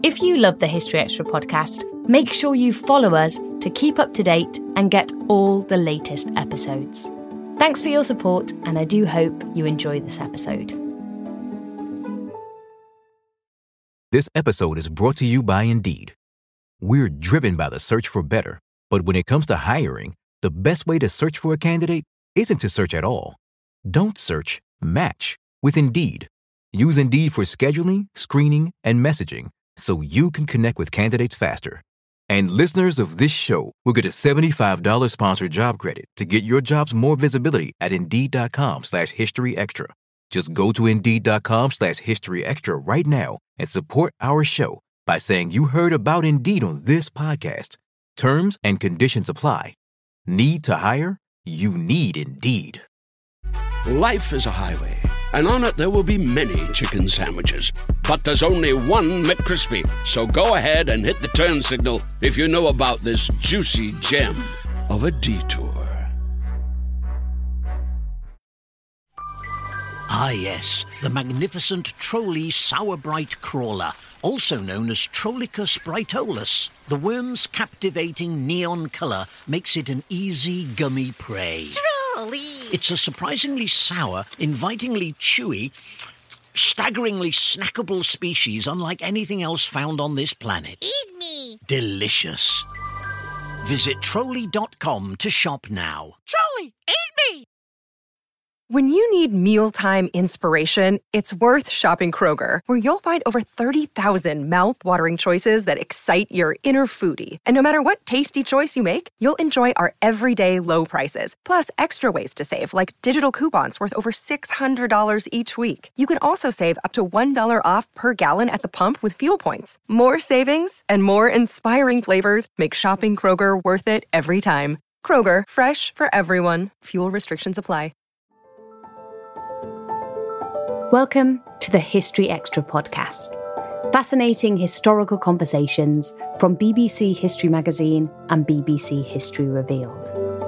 If you love the History Extra podcast, make sure you follow us to keep up to date and get all the latest episodes. Thanks for your support, and I do hope you enjoy this episode. This episode is brought to you by Indeed. We're driven by the search for better, but when it comes to hiring, the best way to search for a candidate isn't to search at all. Don't search, match with Indeed. Use Indeed for scheduling, screening, and messaging so you can connect with candidates faster. And listeners of this show will get a $75 sponsored job credit to get your jobs more visibility at Indeed.com/historyextra. Just go to Indeed.com/historyextra right now and support our show by saying you heard about Indeed on this podcast. Terms and conditions apply. Need to hire? You need Indeed. Life is a highway, and on it there will be many chicken sandwiches. But there's only one McCrispy. So go ahead and hit the turn signal if you know about this juicy gem of a detour. Ah yes, the magnificent Trolley Sauerbreit crawler, also known as Trollicus brightolus. The worm's captivating neon colour makes it an easy, gummy prey. Trolley! It's a surprisingly sour, invitingly chewy, staggeringly snackable species unlike anything else found on this planet. Eat me! Delicious. Visit Trolley.com to shop now. Trolley, eat me! When you need mealtime inspiration, it's worth shopping Kroger, where you'll find over 30,000 mouth-watering choices that excite your inner foodie. And no matter what tasty choice you make, you'll enjoy our everyday low prices, plus extra ways to save, like digital coupons worth over $600 each week. You can also save up to $1 off per gallon at the pump with fuel points. More savings and more inspiring flavors make shopping Kroger worth it every time. Kroger, fresh for everyone. Fuel restrictions apply. Welcome to the History Extra podcast. Fascinating historical conversations from BBC History Magazine and BBC History Revealed.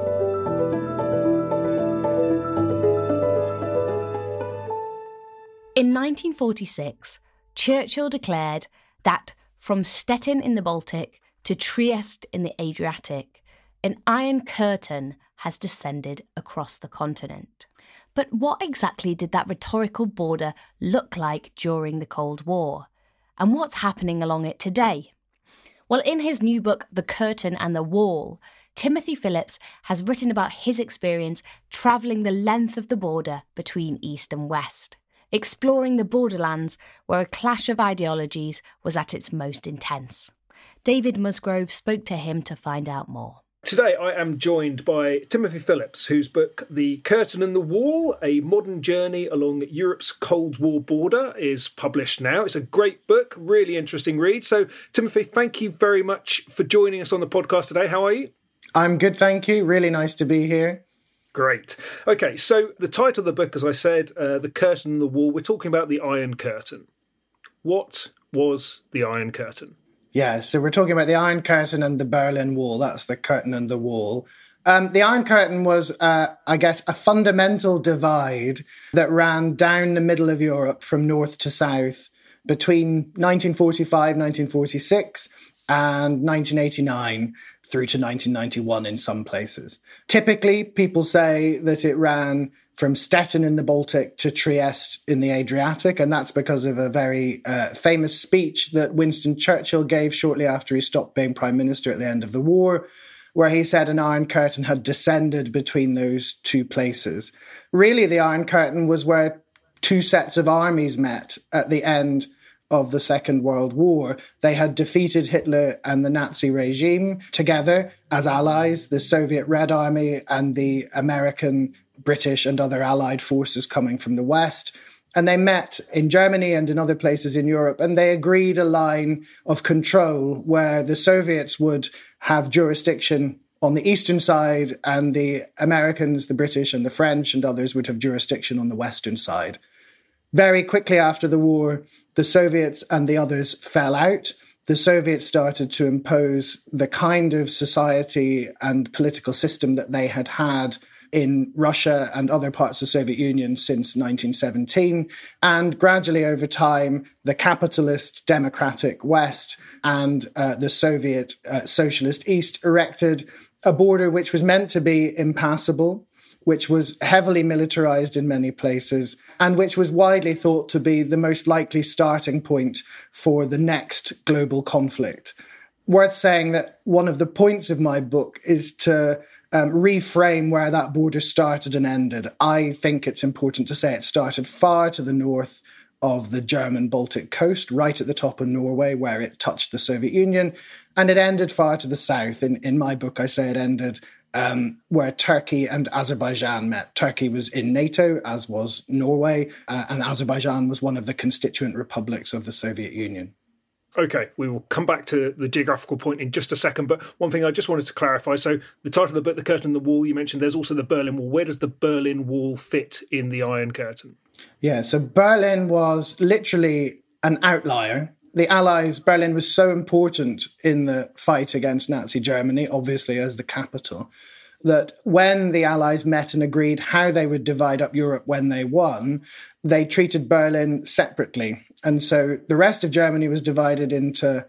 In 1946, Churchill declared that from Stettin in the Baltic to Trieste in the Adriatic, an iron curtain has descended across the continent. But what exactly did that rhetorical border look like during the Cold War? And what's happening along it today? Well, in his new book, The Curtain and the Wall, Timothy Phillips has written about his experience travelling the length of the border between East and West, exploring the borderlands where a clash of ideologies was at its most intense. David Musgrove spoke to him to find out more. Today I am joined by Timothy Phillips, whose book The Curtain and the Wall, A Modern Journey Along Europe's Cold War Border is published now. It's a great book, really interesting read. So, Timothy, thank you very much for joining us on the podcast today. How are you? I'm good, thank you. Really nice to be here. Great. Okay, so the title of the book, as I said, The Curtain and the Wall, we're talking about the Iron Curtain. What was the Iron Curtain? Yeah, so we're talking about the Iron Curtain and the Berlin Wall. That's the curtain and the wall. The Iron Curtain was, I guess, a fundamental divide that ran down the middle of Europe from north to south between 1945, 1946 and 1989 through to 1991 in some places. Typically, people say that it ran from Stettin in the Baltic to Trieste in the Adriatic, and that's because of a very famous speech that Winston Churchill gave shortly after he stopped being Prime Minister at the end of the war, where he said an Iron Curtain had descended between those two places. Really, the Iron Curtain was where two sets of armies met at the end of the Second World War. They had defeated Hitler and the Nazi regime together as allies, the Soviet Red Army and the American, British and other allied forces coming from the West. And they met in Germany and in other places in Europe, and they agreed a line of control where the Soviets would have jurisdiction on the eastern side and the Americans, the British and the French and others would have jurisdiction on the western side. Very quickly after the war, the Soviets and the others fell out. The Soviets started to impose the kind of society and political system that they had in Russia and other parts of the Soviet Union since 1917. And gradually over time, the capitalist democratic West and the Soviet socialist East erected a border which was meant to be impassable, which was heavily militarized in many places, and which was widely thought to be the most likely starting point for the next global conflict. Worth saying that one of the points of my book is to reframe where that border started and ended. I think it's important to say it started far to the north of the German Baltic coast, right at the top of Norway, where it touched the Soviet Union, and it ended far to the south. In my book, I say it ended where Turkey and Azerbaijan met. Turkey was in NATO, as was Norway, and Azerbaijan was one of the constituent republics of the Soviet Union. Okay, we will come back to the geographical point in just a second, but one thing I just wanted to clarify. So the title of the book, The Curtain and the Wall, you mentioned there's also the Berlin Wall. Where does the Berlin Wall fit in the Iron Curtain? Yeah, so Berlin was literally an outlier. The Allies, Berlin was so important in the fight against Nazi Germany, obviously as the capital, that when the Allies met and agreed how they would divide up Europe when they won, they treated Berlin separately. And so the rest of Germany was divided into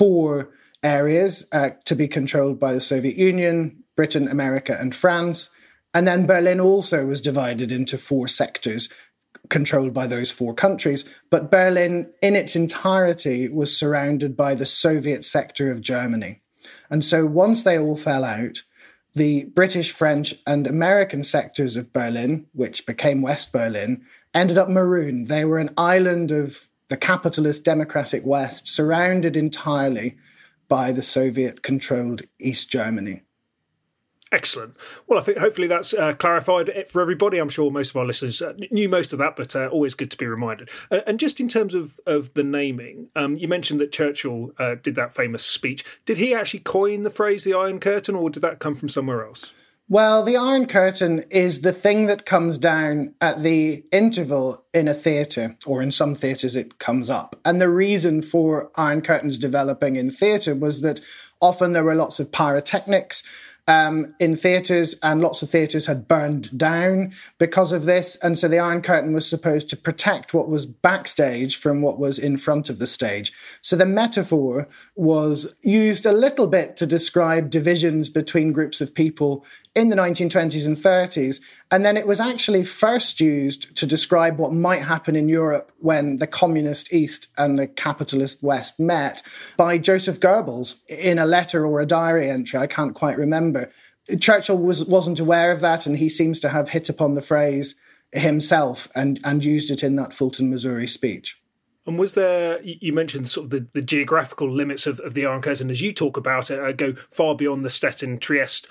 4 areas to be controlled by the Soviet Union, Britain, America, and France. And then Berlin also was divided into 4 sectors controlled by those 4 countries. But Berlin, in its entirety, was surrounded by the Soviet sector of Germany. And so once they all fell out, the British, French, and American sectors of Berlin, which became West Berlin, ended up marooned. They were an island of the capitalist democratic West, surrounded entirely by the Soviet-controlled East Germany. Excellent. Well, I think hopefully that's clarified it for everybody. I'm sure most of our listeners knew most of that, but always good to be reminded. And just in terms of the naming, you mentioned that Churchill did that famous speech. Did he actually coin the phrase the Iron Curtain, or did that come from somewhere else? Well, the Iron Curtain is the thing that comes down at the interval in a theatre, or in some theatres it comes up. And the reason for Iron Curtains developing in theatre was that often there were lots of pyrotechnics in theatres, and lots of theatres had burned down because of this. And so the Iron Curtain was supposed to protect what was backstage from what was in front of the stage. So the metaphor was used a little bit to describe divisions between groups of people in the 1920s and 30s. And then it was actually first used to describe what might happen in Europe when the communist East and the capitalist West met by Joseph Goebbels in a letter or a diary entry. I can't quite remember. Churchill wasn't aware of that, and he seems to have hit upon the phrase himself and used it in that Fulton, Missouri speech. And was there, you mentioned sort of the geographical limits of the Iron Curtain, as you talk about it, go far beyond the Stettin-Trieste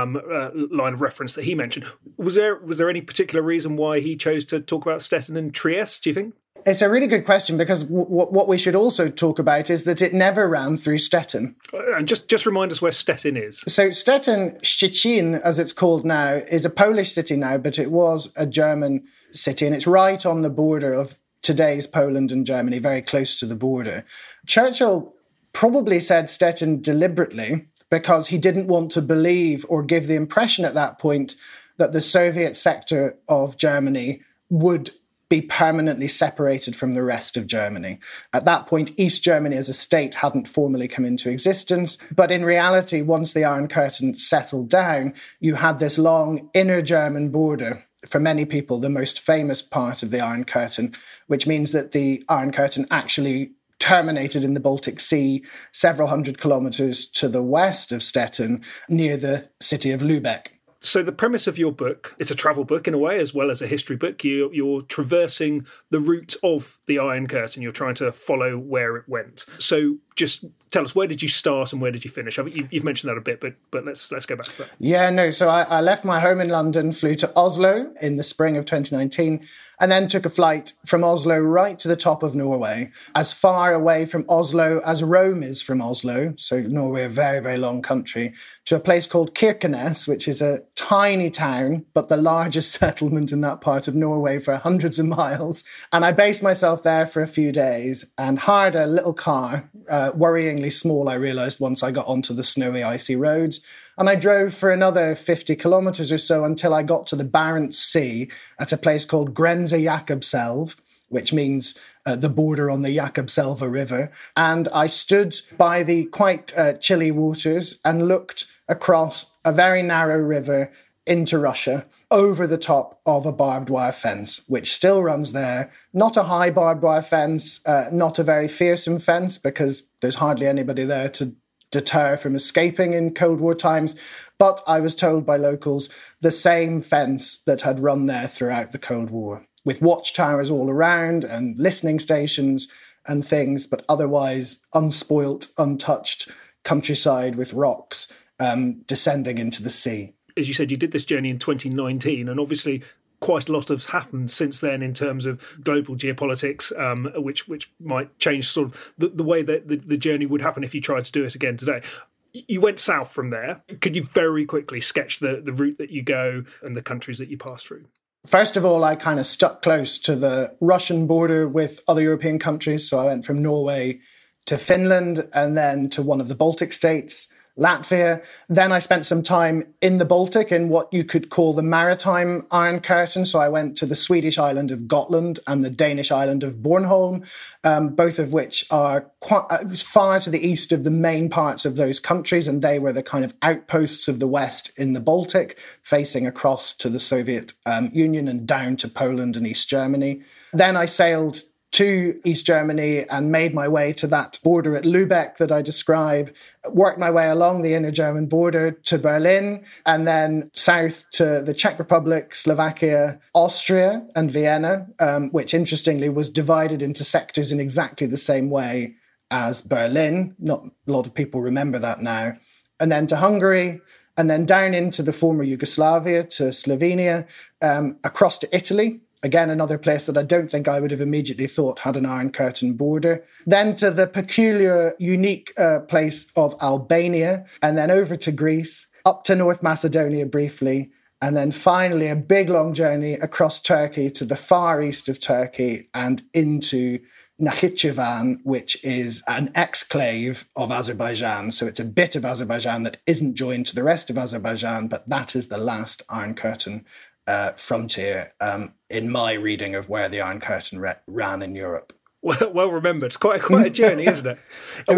line of reference that he mentioned. Was there any particular reason why he chose to talk about Stettin and Trieste, do you think? It's a really good question, because what we should also talk about is that it never ran through Stettin. And just remind us where Stettin is. So Stettin, Szczecin, as it's called now, is a Polish city now, but it was a German city, and it's right on the border of today's Poland and Germany, very close to the border. Churchill probably said Stettin deliberately because he didn't want to believe or give the impression at that point that the Soviet sector of Germany would be permanently separated from the rest of Germany. At that point, East Germany as a state hadn't formally come into existence. But in reality, once the Iron Curtain settled down, you had this long inner German border. For many people, the most famous part of the Iron Curtain, which means that the Iron Curtain actually terminated in the Baltic Sea several hundred kilometres to the west of Stettin, near the city of Lübeck. So the premise of your book, it's a travel book in a way, as well as a history book. You're traversing the route of the Iron Curtain. You're trying to follow where it went. So just tell us, where did you start and where did you finish? You've mentioned that a bit, but let's go back to that. Yeah, no. So I left my home in London, flew to Oslo in the spring of 2019, and then took a flight from Oslo right to the top of Norway, as far away from Oslo as Rome is from Oslo. So Norway, a very, very long country, to a place called Kirkenes, which is a tiny town, but the largest settlement in that part of Norway for hundreds of miles. And I based myself there for a few days and hired a little car, worryingly small, I realised once I got onto the snowy, icy roads. And I drove for another 50 kilometers or so until I got to the Barents Sea at a place called Grenze Jakobselv, which means the border on the Jakobselva River. And I stood by the quite chilly waters and looked across a very narrow river into Russia, over the top of a barbed wire fence, which still runs there. Not a high barbed wire fence, not a very fearsome fence, because there's hardly anybody there to deter from escaping in Cold War times. But I was told by locals, the same fence that had run there throughout the Cold War, with watchtowers all around and listening stations and things, but otherwise unspoilt, untouched countryside with rocks descending into the sea. As you said, you did this journey in 2019, and obviously quite a lot has happened since then in terms of global geopolitics, which might change sort of the way that the journey would happen if you tried to do it again today. You went south from there. Could you very quickly sketch the route that you go and the countries that you pass through? First of all, I kind of stuck close to the Russian border with other European countries. So I went from Norway to Finland and then to one of the Baltic states, Latvia. Then I spent some time in the Baltic in what you could call the maritime Iron Curtain. So I went to the Swedish island of Gotland and the Danish island of Bornholm, both of which are quite far to the east of the main parts of those countries. And they were the kind of outposts of the West in the Baltic, facing across to the Soviet Union and down to Poland and East Germany. Then I sailed to East Germany and made my way to that border at Lübeck that I describe, worked my way along the inner German border to Berlin, and then south to the Czech Republic, Slovakia, Austria, and Vienna, which interestingly was divided into sectors in exactly the same way as Berlin. Not a lot of people remember that now. And then to Hungary, and then down into the former Yugoslavia, to Slovenia, across to Italy. Again, another place that I don't think I would have immediately thought had an Iron Curtain border. Then to the peculiar, unique place of Albania, and then over to Greece, up to North Macedonia briefly, and then finally a big long journey across Turkey to the far east of Turkey and into Nakhchivan, which is an exclave of Azerbaijan. So it's a bit of Azerbaijan that isn't joined to the rest of Azerbaijan, but that is the last Iron Curtain frontier in my reading of where the Iron Curtain ran in Europe. Well remembered. It's quite a journey, isn't it?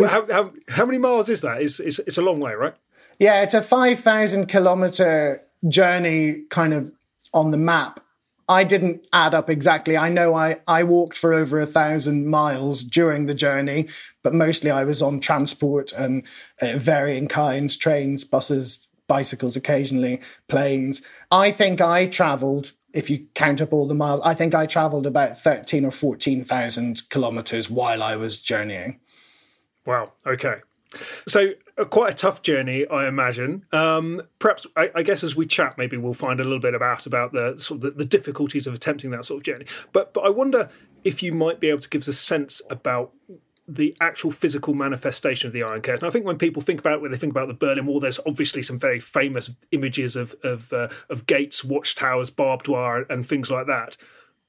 How many miles is that? It's a long way, right? Yeah, it's a 5,000 kilometre journey kind of on the map. I didn't add up exactly. I know I walked for over 1,000 miles during the journey, but mostly I was on transport and varying kinds, trains, buses, bicycles occasionally, planes. I think I travelled, if you count up all the miles, I think I travelled about 13 or 14,000 kilometres while I was journeying. Wow, okay. So quite a tough journey, I imagine. Perhaps, I guess as we chat, maybe we'll find a little bit about the sort of the difficulties of attempting that sort of journey. But I wonder if you might be able to give us a sense about the actual physical manifestation of the Iron Curtain. I think when people think about it, when they think about the Berlin Wall, there's obviously some very famous images of gates, watchtowers, barbed wire, and things like that.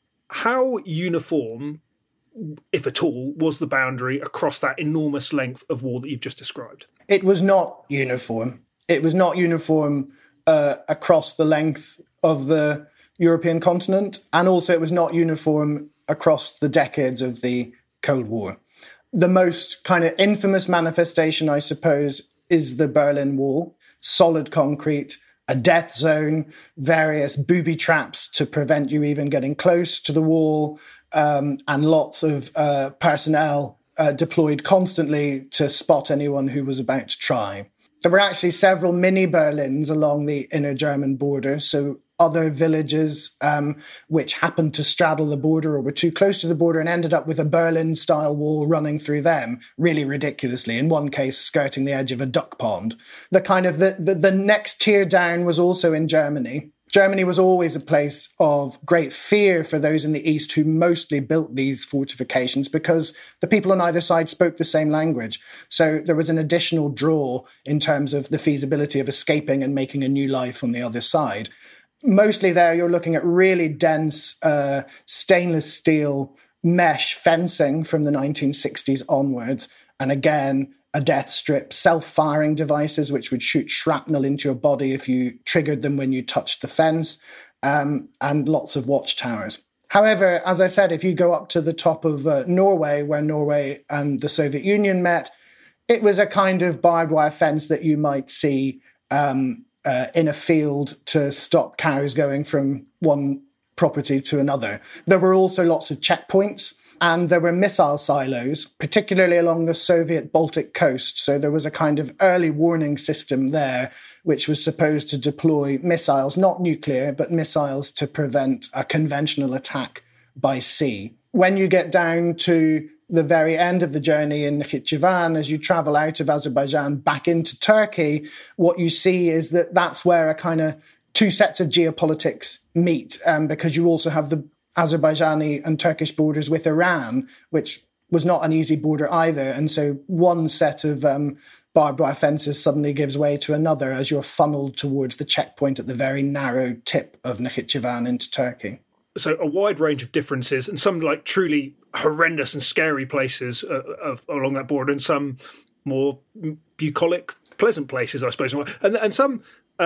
How uniform, if at all, was the boundary across that enormous length of wall that you've just described? It was not uniform. It was not uniform across the length of the European continent, and also it was not uniform across the decades of the Cold War. The most kind of infamous manifestation, I suppose, is the Berlin Wall. Solid concrete, a death zone, various booby traps to prevent you even getting close to the wall, and lots of personnel deployed constantly to spot anyone who was about to try. There were actually several mini Berlins along the inner German border, so other villages which happened to straddle the border or were too close to the border and ended up with a Berlin-style wall running through them, really ridiculously, in one case skirting the edge of a duck pond. The kind of the next tier down was also in Germany. Germany was always a place of great fear for those in the East who mostly built these fortifications because the people on either side spoke the same language. So there was an additional draw in terms of the feasibility of escaping and making a new life on the other side. Mostly there, you're looking at really dense stainless steel mesh fencing from the 1960s onwards. And again, a death strip, self-firing devices which would shoot shrapnel into your body if you triggered them when you touched the fence, and lots of watchtowers. However, as I said, if you go up to the top of Norway, where Norway and the Soviet Union met, it was a kind of barbed wire fence that you might see in a field to stop cows going from one property to another. There were also lots of checkpoints, and there were missile silos, particularly along the Soviet Baltic coast. So there was a kind of early warning system there, which was supposed to deploy missiles, not nuclear, but missiles to prevent a conventional attack by sea. When you get down to the very end of the journey in Nakhchivan, as you travel out of Azerbaijan back into Turkey, what you see is that that's where a kind of two sets of geopolitics meet, because you also have the Azerbaijani and Turkish borders with Iran, which was not an easy border either. And so one set of barbed wire fences suddenly gives way to another as you're funneled towards the checkpoint at the very narrow tip of Nakhchivan into Turkey. So a wide range of differences, and some like truly horrendous and scary places along that border, and some more bucolic, pleasant places, I suppose, and some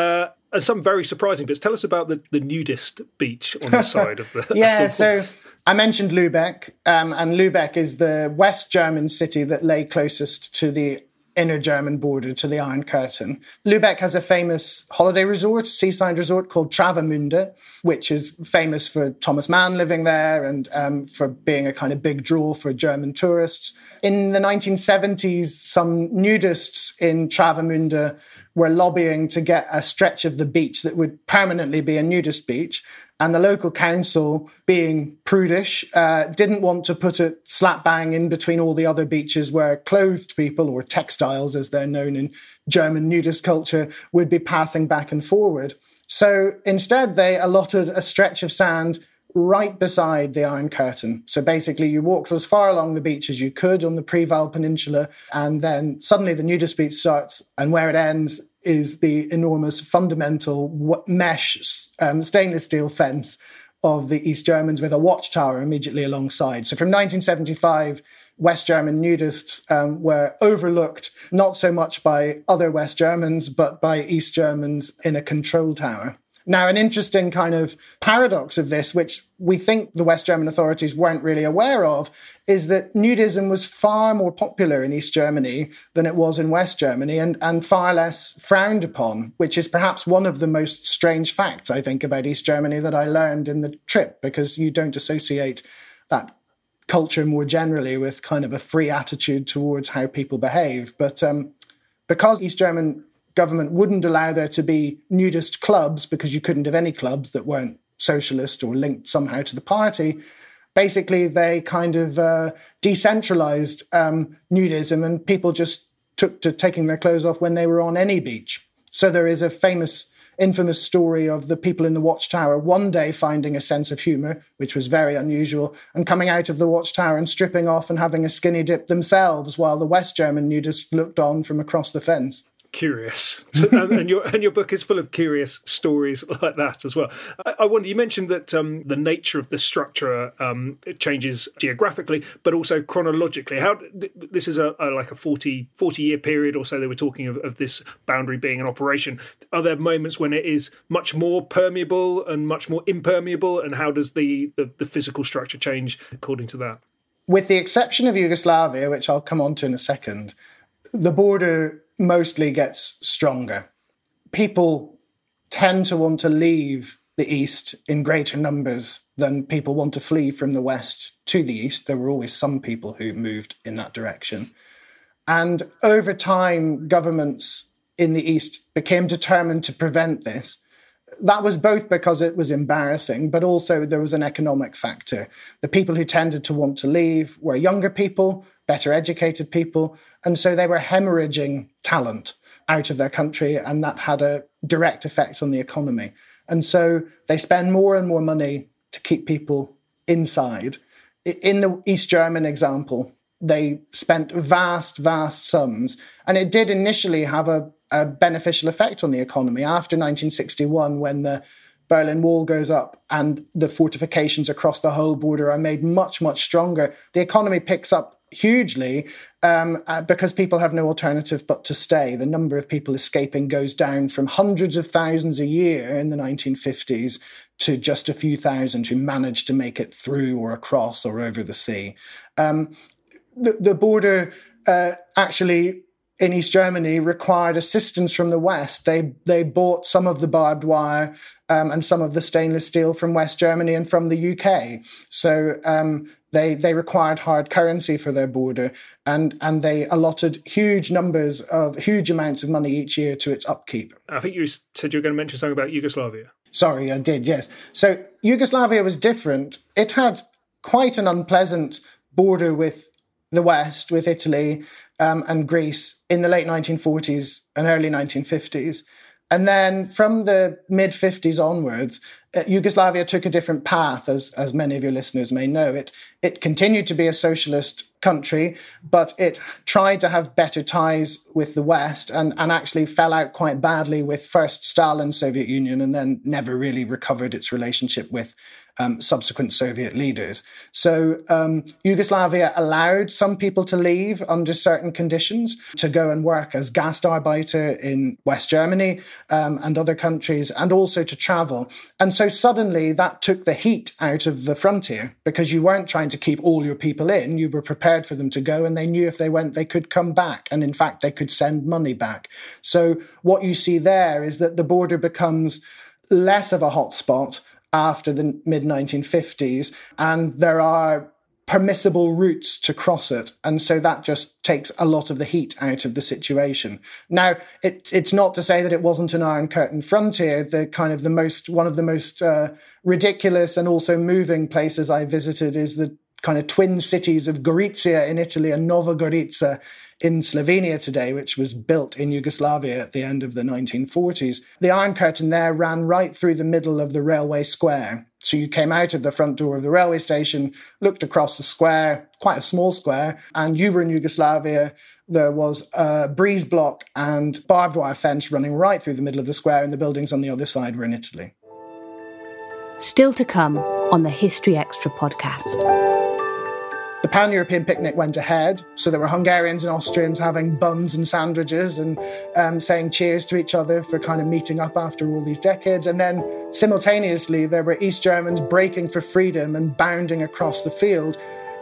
very surprising bits. Tell us about the nudist beach on the side of the... Yeah, so I mentioned Lübeck, and Lübeck is the West German city that lay closest to the inner German border, to the Iron Curtain. Lübeck has a famous holiday resort, seaside resort called Travemünde, which is famous for Thomas Mann living there and for being a kind of big draw for German tourists. In the 1970s, some nudists in Travemünde were lobbying to get a stretch of the beach that would permanently be a nudist beach. And the local council, being prudish, didn't want to put it slap bang in between all the other beaches where clothed people, or textiles as they're known in German nudist culture, would be passing back and forward. So instead, they allotted a stretch of sand right beside the Iron Curtain. So basically, you walked as far along the beach as you could on the Preval Peninsula, and then suddenly the nudist beach starts, and where it ends is the enormous fundamental mesh stainless steel fence of the East Germans with a watchtower immediately alongside. So from 1975, West German nudists were overlooked not so much by other West Germans, but by East Germans in a control tower. Now, an interesting kind of paradox of this, which we think the West German authorities weren't really aware of, is that nudism was far more popular in East Germany than it was in West Germany, and far less frowned upon, which is perhaps one of the most strange facts, I think, about East Germany that I learned in the trip, because you don't associate that culture more generally with kind of a free attitude towards how people behave. But because East German government wouldn't allow there to be nudist clubs, because you couldn't have any clubs that weren't socialist or linked somehow to the party, basically they kind of decentralized nudism, and people just took to taking their clothes off when they were on any beach. So there is a infamous story of the people in the watchtower one day finding a sense of humor, which was very unusual, and coming out of the watchtower and stripping off and having a skinny dip themselves, while the West German nudists looked on from across the fence. Curious. So, and your book is full of curious stories like that as well. I wonder, you mentioned that the nature of the structure it changes geographically, but also chronologically. How this is like a 40-year period or so. They were talking of this boundary being in operation. Are there moments when it is much more permeable and much more impermeable? And how does the physical structure change according to that? With the exception of Yugoslavia, which I'll come on to in a second, the border mostly gets stronger. People tend to want to leave the East in greater numbers than people want to flee from the West to the East. There were always some people who moved in that direction. And over time, governments in the East became determined to prevent this. That was both because it was embarrassing, but also there was an economic factor. The people who tended to want to leave were younger people, better educated people, and so they were hemorrhaging talent out of their country, and that had a direct effect on the economy. And so they spend more and more money to keep people inside. In the East German example, they spent vast sums, and it did initially have a beneficial effect on the economy. After 1961, when the Berlin Wall goes up and the fortifications across the whole border are made much stronger, the economy picks up hugely because people have no alternative but to stay. The number of people escaping goes down from hundreds of thousands a year in the 1950s to just a few thousand who managed to make it through or across or over the sea. The border actually in East Germany required assistance from the West. They bought some of the barbed wire and some of the stainless steel from West Germany and from the UK. So they required hard currency for their border, and they allotted huge amounts of money each year to its upkeep. I think you said you were going to mention something about Yugoslavia. Sorry, I did, yes. So Yugoslavia was different. It had quite an unpleasant border with the West, with Italy and Greece in the late 1940s and early 1950s. And then from the mid-50s onwards, Yugoslavia took a different path, as many of your listeners may know. It continued to be a socialist country, but it tried to have better ties with the West and actually fell out quite badly with first Stalin's Soviet Union and then never really recovered its relationship with subsequent Soviet leaders. So Yugoslavia allowed some people to leave under certain conditions to go and work as Gastarbeiter in West Germany and other countries, and also to travel. And so suddenly that took the heat out of the frontier because you weren't trying to keep all your people in. You were prepared for them to go, and they knew if they went, they could come back. And in fact, they could send money back. So what you see there is that the border becomes less of a hotspot after the mid-1950s, and there are permissible routes to cross it. And so that just takes a lot of the heat out of the situation. Now, it's not to say that it wasn't an Iron Curtain frontier. One of the most ridiculous and also moving places I visited is the kind of twin cities of Gorizia in Italy and Nova Gorica in Slovenia today, which was built in Yugoslavia at the end of the 1940s. The Iron Curtain there ran right through the middle of the railway square. So you came out of the front door of the railway station, looked across the square, quite a small square, and you were in Yugoslavia. There was a breeze block and barbed wire fence running right through the middle of the square, and the buildings on the other side were in Italy. Still to come on the History Extra podcast. The Pan-European picnic went ahead, so there were Hungarians and Austrians having buns and sandwiches and saying cheers to each other for kind of meeting up after all these decades. And then simultaneously, there were East Germans breaking for freedom and bounding across the field.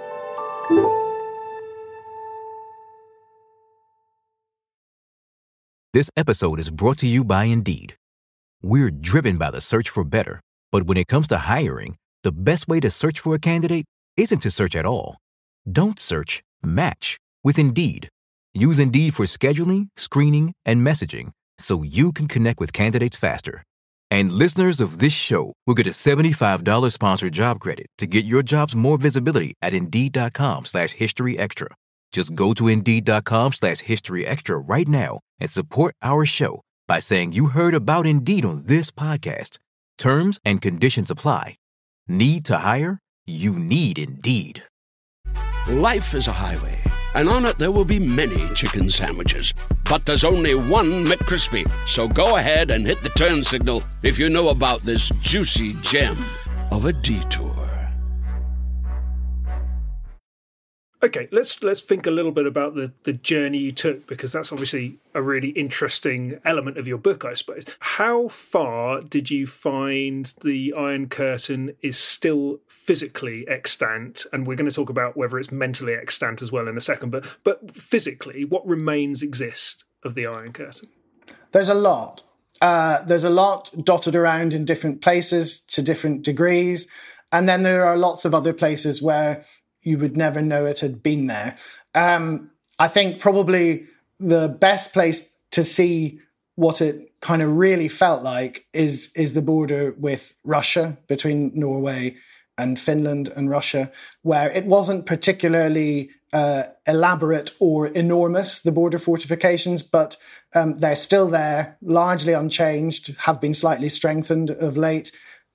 This episode is brought to you by Indeed. We're driven by the search for better, but when it comes to hiring, the best way to search for a candidate isn't to search at all. Don't search, match with Indeed. Use Indeed for scheduling, screening, and messaging so you can connect with candidates faster. And listeners of this show will get a $75 sponsored job credit to get your jobs more visibility at Indeed.com/HistoryExtra. Just go to Indeed.com/HistoryExtra right now and support our show by saying you heard about Indeed on this podcast. Terms and conditions apply. Need to hire? You need Indeed. Life is a highway, and on it there will be many chicken sandwiches. But there's only one McCrispy. So go ahead and hit the turn signal if you know about this juicy gem of a detour. Okay, let's think a little bit about the journey you took, because that's obviously a really interesting element of your book, I suppose. How far did you find the Iron Curtain is still physically extant? And we're going to talk about whether it's mentally extant as well in a second. But physically, what remains exist of the Iron Curtain? There's a lot. There's a lot dotted around in different places to different degrees. And then there are lots of other places where you would never know it had been there. I think probably the best place to see what it kind of really felt like is the border with Russia, between Norway and Finland and Russia, where it wasn't particularly elaborate or enormous, the border fortifications, but they're still there, largely unchanged, have been slightly strengthened of late.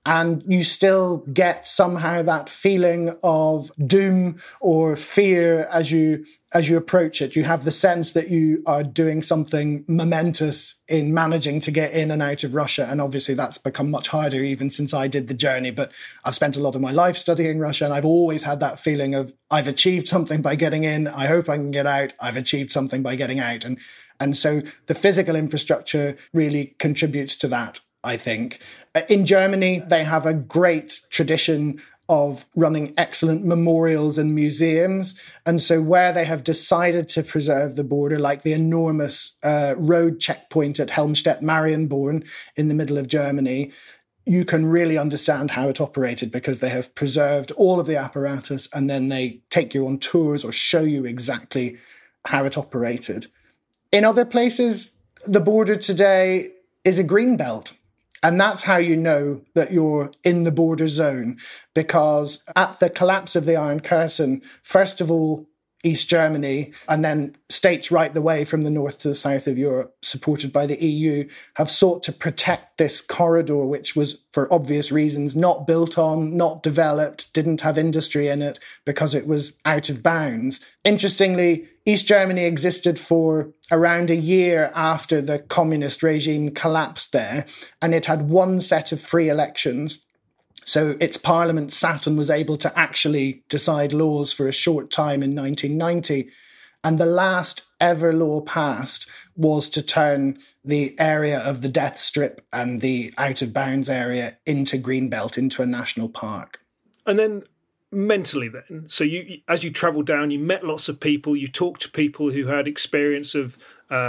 and you still get somehow that feeling of doom or fear as you approach it. You have the sense that you are doing something momentous in managing to get in and out of Russia. And obviously that's become much harder even since I did the journey. But I've spent a lot of my life studying Russia, and I've always had that feeling of I've achieved something by getting in. I hope I can get out. I've achieved something by getting out. And so the physical infrastructure really contributes to that, I think. In Germany, they have a great tradition of running excellent memorials and museums. And so where they have decided to preserve the border, like the enormous road checkpoint at Helmstedt-Marienborn in the middle of Germany, you can really understand how it operated because they have preserved all of the apparatus and then they take you on tours or show you exactly how it operated. In other places, the border today is a green belt. And that's how you know that you're in the border zone, because at the collapse of the Iron Curtain, first of all, East Germany, and then states right the way from the north to the south of Europe, supported by the EU, have sought to protect this corridor, which was, for obvious reasons, not built on, not developed, didn't have industry in it, because it was out of bounds. Interestingly, East Germany existed for around a year after the communist regime collapsed there, and it had one set of free elections. So its parliament sat and was able to actually decide laws for a short time in 1990. And the last ever law passed was to turn the area of the death strip and the out of bounds area into Greenbelt, into a national park. And then mentally then, so you, as you travelled down, you met lots of people, you talked to people who had experience of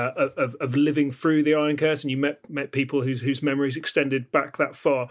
living through the Iron Curtain, you met people whose memories extended back that far.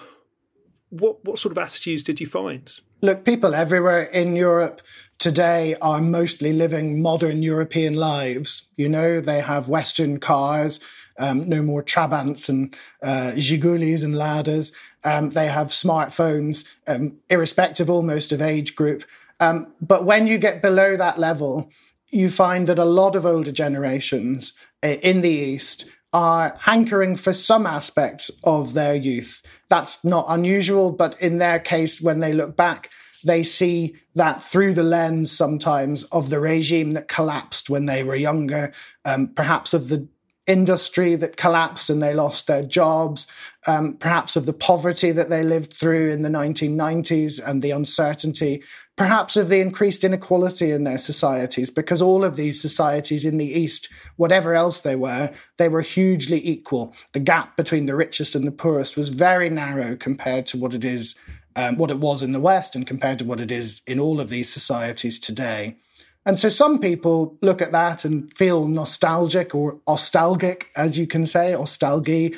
What sort of attitudes did you find? Look, people everywhere in Europe today are mostly living modern European lives. You know, they have Western cars, no more Trabants and Zhigulis and Ladas. They have smartphones, irrespective almost of age group. But when you get below that level, you find that a lot of older generations in the East are hankering for some aspects of their youth. That's not unusual, but in their case, when they look back, they see that through the lens sometimes of the regime that collapsed when they were younger, perhaps of the industry that collapsed and they lost their jobs, perhaps of the poverty that they lived through in the 1990s and the uncertainty, perhaps of the increased inequality in their societies, because all of these societies in the East, whatever else they were hugely equal. The gap between the richest and the poorest was very narrow compared to what it is, what it was in the West and compared to what it is in all of these societies today. And so some people look at that and feel nostalgic or ostalgic, as you can say, ostalgie,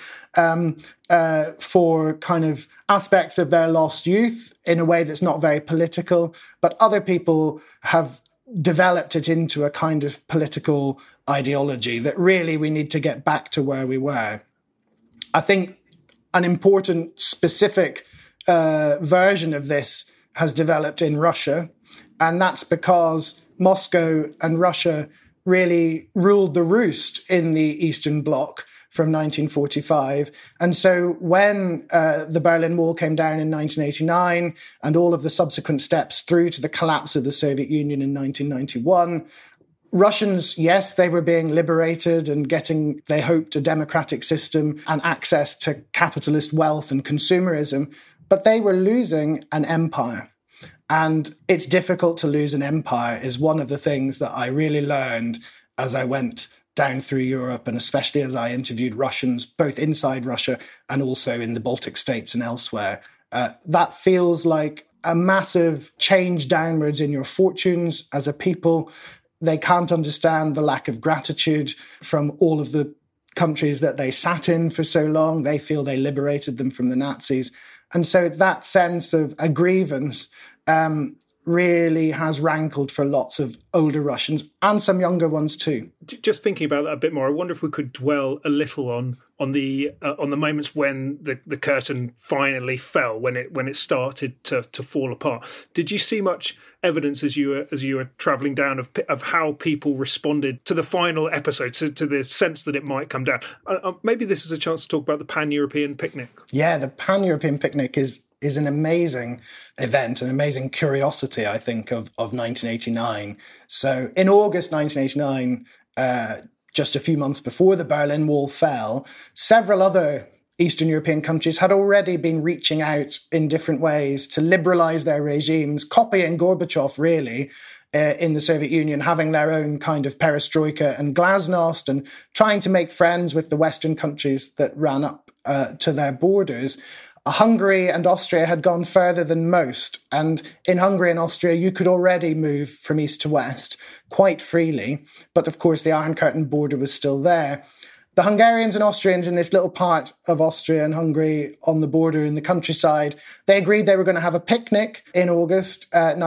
for kind of aspects of their lost youth in a way that's not very political. But other people have developed it into a kind of political ideology that really we need to get back to where we were. I think an important specific version of this has developed in Russia, and that's because Moscow and Russia really ruled the roost in the Eastern Bloc from 1945. And so when the Berlin Wall came down in 1989 and all of the subsequent steps through to the collapse of the Soviet Union in 1991, Russians, yes, they were being liberated and getting, they hoped, a democratic system and access to capitalist wealth and consumerism, but they were losing an empire. And it's difficult to lose an empire is one of the things that I really learned as I went down through Europe, and especially as I interviewed Russians, both inside Russia and also in the Baltic states and elsewhere. That feels like a massive change downwards in your fortunes as a people. They can't understand the lack of gratitude from all of the countries that they sat in for so long. They feel they liberated them from the Nazis. And so that sense of a grievance really has rankled for lots of older Russians and some younger ones too. Just thinking about that a bit more, I wonder if we could dwell a little on the moments when the curtain finally fell, when it started to fall apart. Did you see much evidence as you were travelling down of how people responded to the final episode, to the sense that it might come down? Maybe this is a chance to talk about the Pan-European Picnic. Yeah, the Pan-European Picnic is is an amazing event, an amazing curiosity, I think, of 1989. So in August 1989, just a few months before the Berlin Wall fell, several other Eastern European countries had already been reaching out in different ways to liberalize their regimes, copying Gorbachev, really, in the Soviet Union, having their own kind of perestroika and glasnost and trying to make friends with the Western countries that ran up to their borders. Hungary and Austria had gone further than most. And in Hungary and Austria, you could already move from east to west quite freely. But of course, the Iron Curtain border was still there. The Hungarians and Austrians in this little part of Austria and Hungary on the border in the countryside, they agreed they were going to have a picnic in August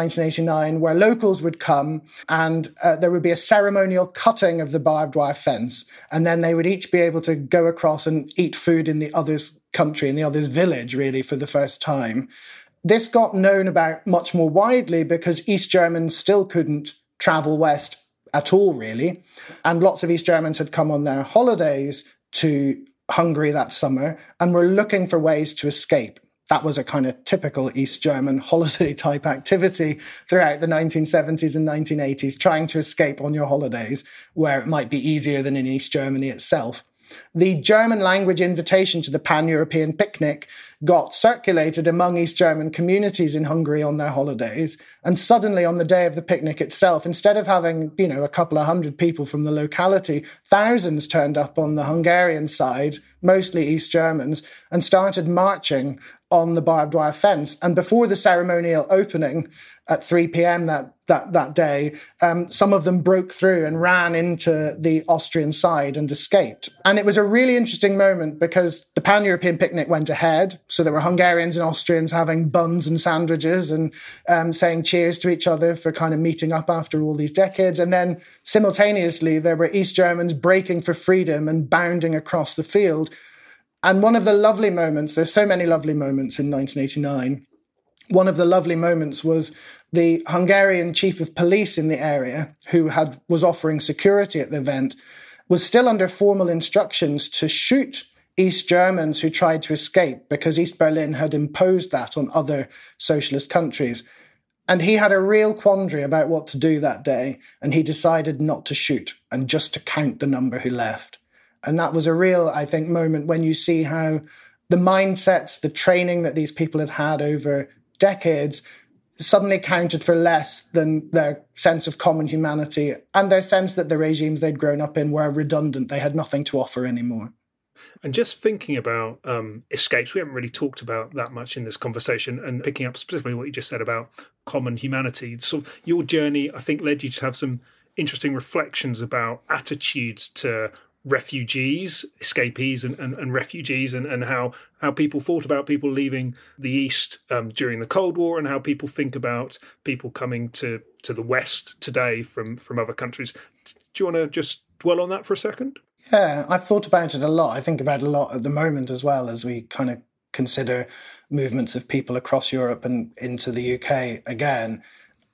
1989 where locals would come and there would be a ceremonial cutting of the barbed wire fence. And then they would each be able to go across and eat food in the other's country, in the other's village, really, for the first time. This got known about much more widely because East Germans still couldn't travel west at all, really. And lots of East Germans had come on their holidays to Hungary that summer and were looking for ways to escape. That was a kind of typical East German holiday type activity throughout the 1970s and 1980s, trying to escape on your holidays where it might be easier than in East Germany itself. The German language invitation to the Pan-European picnic got circulated among East German communities in Hungary on their holidays. And suddenly on the day of the picnic itself, instead of having, a couple of hundred people from the locality, thousands turned up on the Hungarian side, mostly East Germans, and started marching on the barbed wire fence. And before the ceremonial opening at 3 p.m. that day, some of them broke through and ran into the Austrian side and escaped. And it was a really interesting moment because the Pan-European picnic went ahead. So there were Hungarians and Austrians having buns and sandwiches and saying cheers to each other for kind of meeting up after all these decades. And then simultaneously, there were East Germans breaking for freedom and bounding across the field. And one of the lovely moments, there's so many lovely moments in 1989, one of the lovely moments was the Hungarian chief of police in the area, who was offering security at the event, was still under formal instructions to shoot East Germans who tried to escape because East Berlin had imposed that on other socialist countries. And he had a real quandary about what to do that day, and he decided not to shoot and just to count the number who left. And that was a real, I think, moment when you see how the mindsets, the training that these people had had over decades suddenly counted for less than their sense of common humanity and their sense that the regimes they'd grown up in were redundant. They had nothing to offer anymore. And just thinking about escapes, we haven't really talked about that much in this conversation, and picking up specifically what you just said about common humanity. So your journey, I think, led you to have some interesting reflections about attitudes to refugees, escapees and refugees, and how people thought about people leaving the East during the Cold War, and how people think about people coming to the West today from other countries. Do you want to just dwell on that for a second? Yeah, I've thought about it a lot. I think about it a lot at the moment as well, as we kind of consider movements of people across Europe and into the UK again.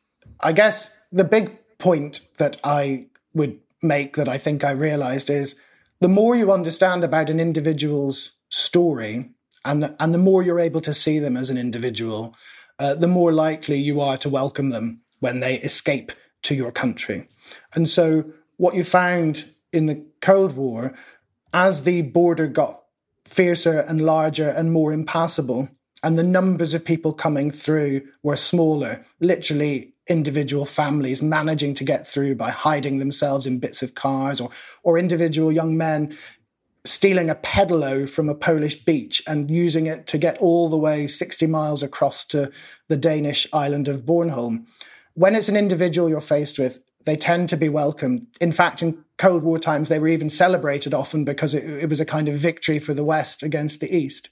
I guess the big point that I would make, that I think I realised, is the more you understand about an individual's story and the more you're able to see them as an individual, the more likely you are to welcome them when they escape to your country. And so what you found in the Cold War, as the border got fiercer and larger and more impassable, and the numbers of people coming through were smaller, literally individual families managing to get through by hiding themselves in bits of cars, or individual young men stealing a pedalo from a Polish beach and using it to get all the way 60 miles across to the Danish island of Bornholm. When it's an individual you're faced with, they tend to be welcomed. In fact, in Cold War times, they were even celebrated often because it was a kind of victory for the West against the East.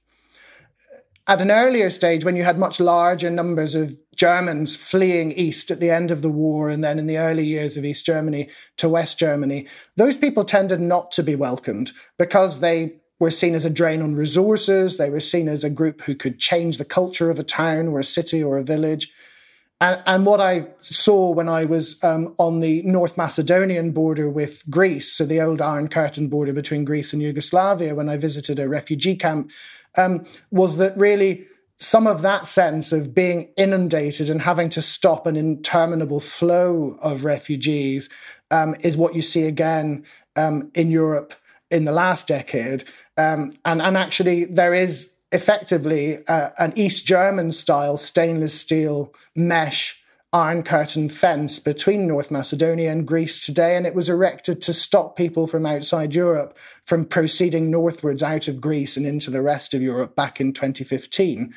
At an earlier stage, when you had much larger numbers of Germans fleeing east at the end of the war, and then in the early years of East Germany to West Germany, those people tended not to be welcomed because they were seen as a drain on resources. They were seen as a group who could change the culture of a town or a city or a village. And what I saw when I was on the North Macedonian border with Greece, so the old Iron Curtain border between Greece and Yugoslavia, when I visited a refugee camp, was that really some of that sense of being inundated and having to stop an interminable flow of refugees is what you see again in Europe in the last decade. And actually, there is effectively an East German style stainless steel mesh Iron Curtain fence between North Macedonia and Greece today, and it was erected to stop people from outside Europe from proceeding northwards out of Greece and into the rest of Europe back in 2015.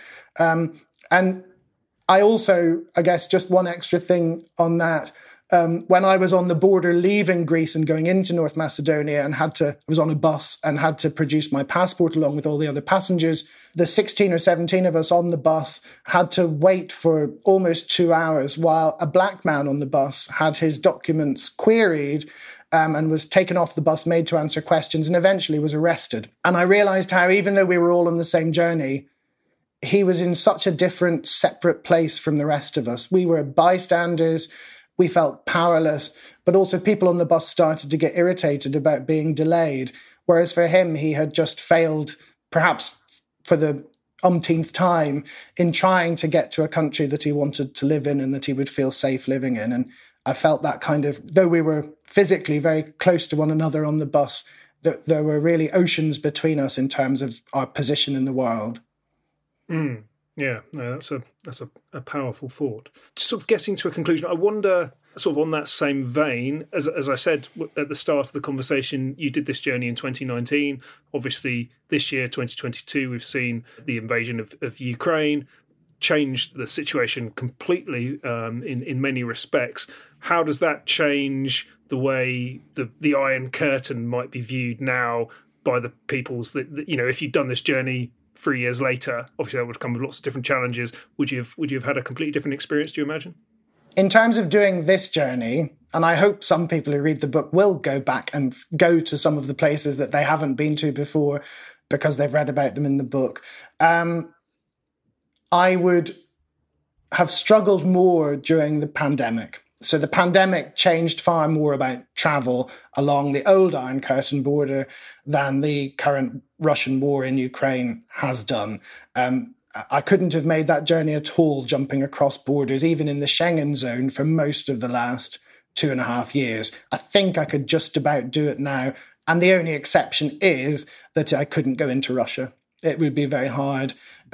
And I also, I guess, just one extra thing on that. When I was on the border leaving Greece and going into North Macedonia and I was on a bus and had to produce my passport along with all the other passengers, the 16 or 17 of us on the bus had to wait for almost 2 hours while a black man on the bus had his documents queried and was taken off the bus, made to answer questions, and eventually was arrested. And I realised how, even though we were all on the same journey, he was in such a different, separate place from the rest of us. We were bystanders. We felt powerless, but also people on the bus started to get irritated about being delayed, whereas for him, he had just failed, perhaps for the umpteenth time, in trying to get to a country that he wanted to live in and that he would feel safe living in. And I felt that kind of, though we were physically very close to one another on the bus, there were really oceans between us in terms of our position in the world. Mm. Yeah, no, that's a powerful thought. Just sort of getting to a conclusion, I wonder, sort of on that same vein, as I said at the start of the conversation, you did this journey in 2019. Obviously, this year, 2022, we've seen the invasion of Ukraine change the situation completely in many respects. How does that change the way the Iron Curtain might be viewed now by the peoples that if you'd done this journey 3 years later, obviously that would come with lots of different challenges. Would you have had a completely different experience, do you imagine? In terms of doing this journey, and I hope some people who read the book will go back and go to some of the places that they haven't been to before because they've read about them in the book, I would have struggled more during the pandemic. So the pandemic changed far more about travel along the old Iron Curtain border than the current Russian war in Ukraine has done. I couldn't have made that journey at all, jumping across borders, even in the Schengen zone, for most of the last 2.5 years. I think I could just about do it now. And the only exception is that I couldn't go into Russia. It would be very hard.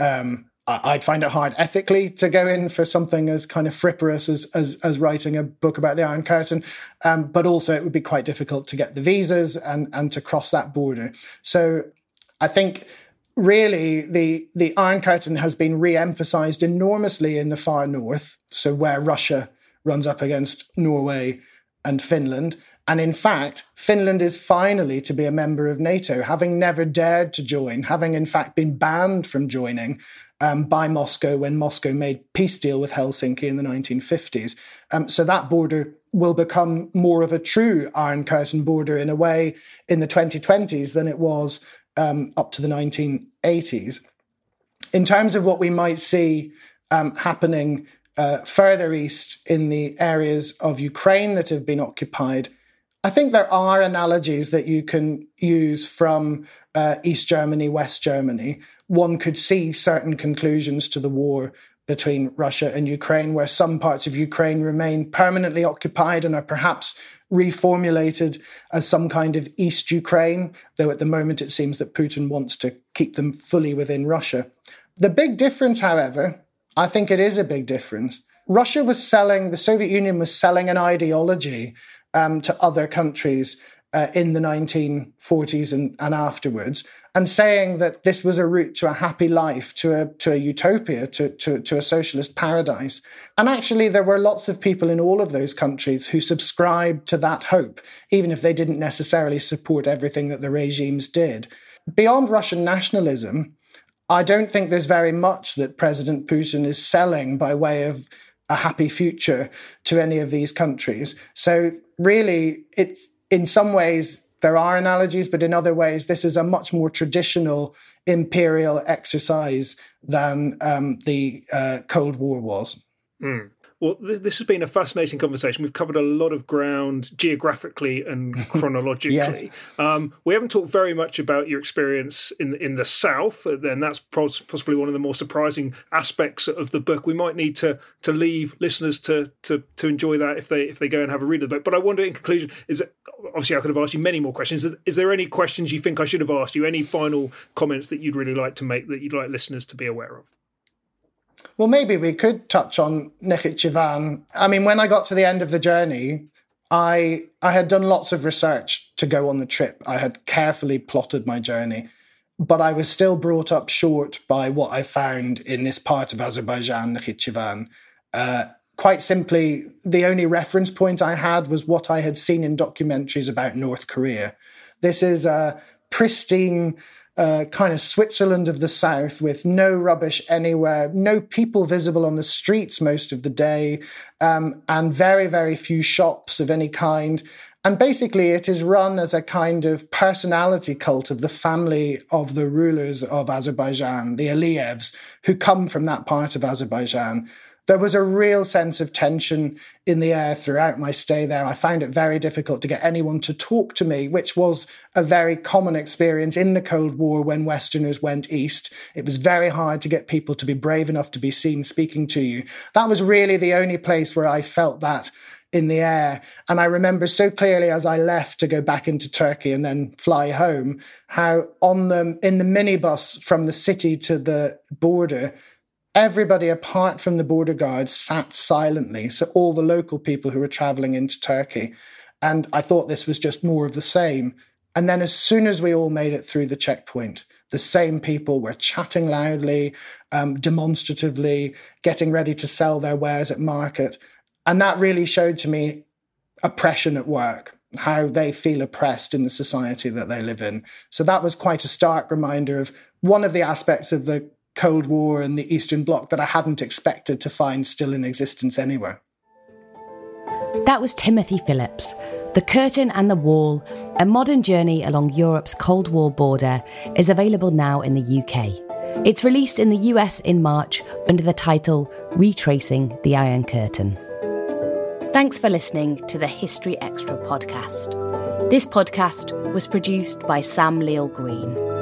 I'd find it hard ethically to go in for something as kind of frivolous as writing a book about the Iron Curtain, but also it would be quite difficult to get the visas and to cross that border. So I think really the Iron Curtain has been re-emphasized enormously in the far north, so where Russia runs up against Norway and Finland. And in fact, Finland is finally to be a member of NATO, having never dared to join, having in fact been banned from joining by Moscow when Moscow made peace deal with Helsinki in the 1950s. So that border will become more of a true Iron Curtain border in a way in the 2020s than it was up to the 1980s. In terms of what we might see happening further east in the areas of Ukraine that have been occupied, I think there are analogies that you can use from East Germany, West Germany. One could see certain conclusions to the war between Russia and Ukraine, where some parts of Ukraine remain permanently occupied and are perhaps reformulated as some kind of East Ukraine, though at the moment it seems that Putin wants to keep them fully within Russia. The big difference, however, I think it is a big difference. The Soviet Union was selling an ideology to other countries in the 1940s and afterwards, and saying that this was a route to a happy life, to a utopia, to a socialist paradise. And actually, there were lots of people in all of those countries who subscribed to that hope, even if they didn't necessarily support everything that the regimes did. Beyond Russian nationalism, I don't think there's very much that President Putin is selling by way of a happy future to any of these countries. So really, it's in some ways, there are analogies, but in other ways, this is a much more traditional imperial exercise than the Cold War was. Mm. Well, this has been a fascinating conversation. We've covered a lot of ground geographically and chronologically. Yes. We haven't talked very much about your experience in the South, and that's possibly one of the more surprising aspects of the book. We might need to leave listeners to enjoy that if they go and have a read of the book. But I wonder, in conclusion, obviously I could have asked you many more questions. Is there any questions you think I should have asked you? Any final comments that you'd really like to make that you'd like listeners to be aware of? Well, maybe we could touch on Nakhchivan. I mean, when I got to the end of the journey, I had done lots of research to go on the trip. I had carefully plotted my journey, but I was still brought up short by what I found in this part of Azerbaijan, Nakhchivan. Quite simply, the only reference point I had was what I had seen in documentaries about North Korea. This is a pristine kind of Switzerland of the South with no rubbish anywhere, no people visible on the streets most of the day, and very, very few shops of any kind. And basically it is run as a kind of personality cult of the family of the rulers of Azerbaijan, the Aliyevs, who come from that part of Azerbaijan. There was a real sense of tension in the air throughout my stay there. I found it very difficult to get anyone to talk to me, which was a very common experience in the Cold War when Westerners went east. It was very hard to get people to be brave enough to be seen speaking to you. That was really the only place where I felt that in the air. And I remember so clearly as I left to go back into Turkey and then fly home, how in the minibus from the city to the border, everybody apart from the border guards sat silently. So all the local people who were traveling into Turkey. And I thought this was just more of the same. And then as soon as we all made it through the checkpoint, the same people were chatting loudly, demonstratively, getting ready to sell their wares at market. And that really showed to me oppression at work, how they feel oppressed in the society that they live in. So that was quite a stark reminder of one of the aspects of the Cold War and the Eastern Bloc that I hadn't expected to find still in existence anywhere. That was Timothy Phillips. The Curtain and the Wall, a modern journey along Europe's Cold War border, is available now in the UK. It's released in the US in March under the title Retracing the Iron Curtain. Thanks for listening to the History Extra podcast. This podcast was produced by Sam Leal Green.